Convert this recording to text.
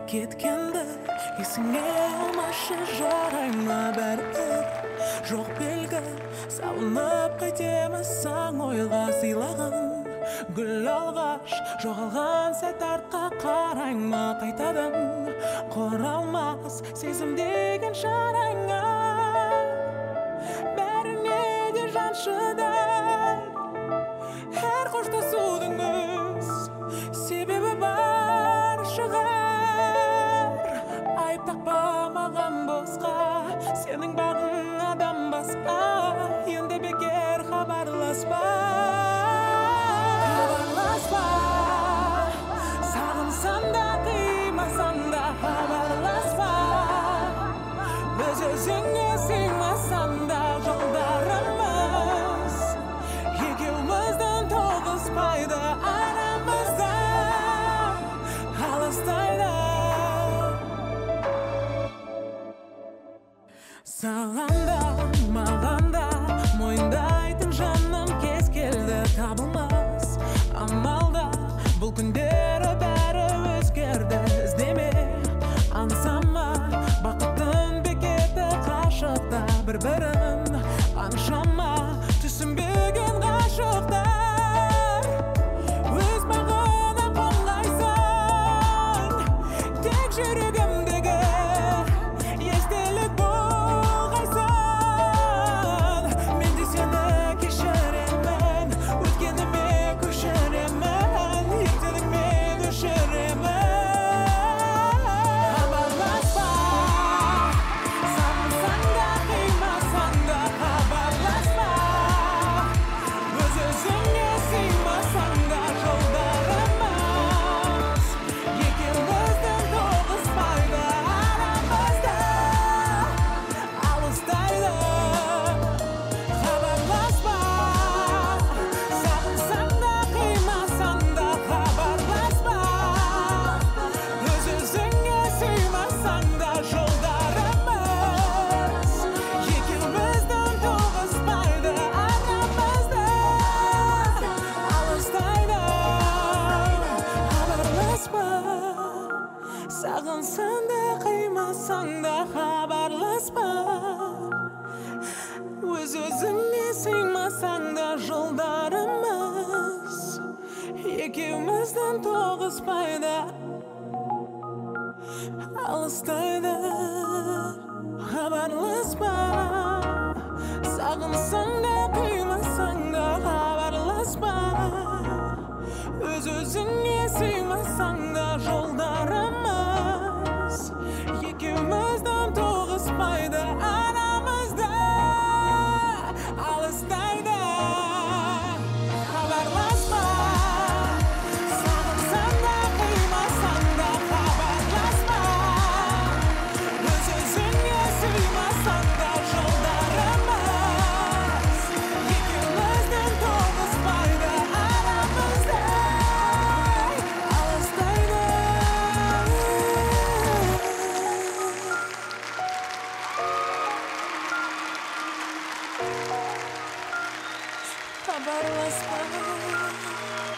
кеткенді есіңе алмашы жарайма бәрібір жоқ белгі салынып қайтеміз сан ойға сыйлаған гүл алғаш жоғалған сәт артқа қарайма қайтадан құралмас сезім деген жараңа бәріне де жан шыдар әр қоштасудың өз себебі бар шығар айып тақпа маған босқа сенің бағың адам басқа енді бекер хабарласпа сағынсам да қимасам да хабарласпа өз-өзіңе сыймасам да жолдарымыз екеуміздің тоғыспайды арамызда алыстайды саған да маған да мойындайтын жаным кез келді табылмас амалда бұл күндері бәрі өзгерді іздеме аңсама бақыттың бекеті қашықта бір-бірін қаншама түсінбеген ғашықтар өз бағына қонғайсың тек жүрегімдегі естелік болғайсың мен де сені кешіремін өткеніме көшіремін ертеңіңмен өшіремін хабарласпа сағынсаң да қимасаң да хабарласпа өз-өзіңе сыймасаң да жолдарымыз екеуміздің тоғыспайды арамызда алыстайды хабарласпа сағынсаң да қимасаң да хабарласпа өз-өзіңе сыймасаң да жолдарымыз екеуміздің тоғыспайды арамызда алыстайды хабарласпа сағынсаң да қимасаң да хабарласпа өз-өзіңе сыймасаң да жолдарымыз екеуміздің тоғыспайды алыстайды хабарласпа сағынсаң да қимасаң да хабарласпа өз-өзіңе сыймасаң да жолдарымыз екеуміздің тоғыспайды арамызда алыстайды хабарласпа сағынсаң да қимасаң да хабарласпа өз-өзіңе сыймасаң да жолдарымыз екеуміздің тоғыспайды арамызда алыстайды хабарласпа